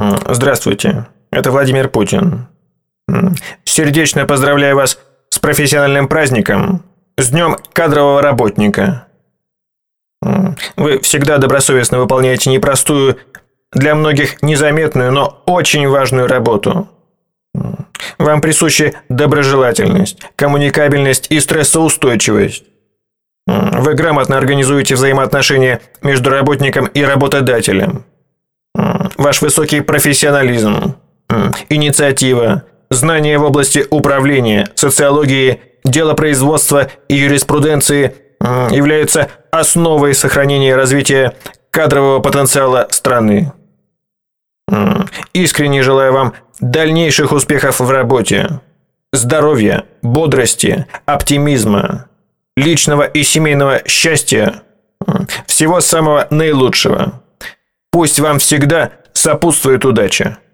Здравствуйте, это Владимир Путин. Сердечно поздравляю вас с профессиональным праздником, с Днем кадрового работника. Вы всегда добросовестно выполняете непростую, для многих незаметную, но очень важную работу. Вам присущи доброжелательность, коммуникабельность и стрессоустойчивость. Вы грамотно организуете взаимоотношения между работником и работодателем. Ваш высокий профессионализм, инициатива, знания в области управления, социологии, делопроизводства и юриспруденции являются основой сохранения и развития кадрового потенциала страны. Искренне желаю вам дальнейших успехов в работе, здоровья, бодрости, оптимизма, личного и семейного счастья, всего самого наилучшего. Пусть вам всегда сопутствует удача.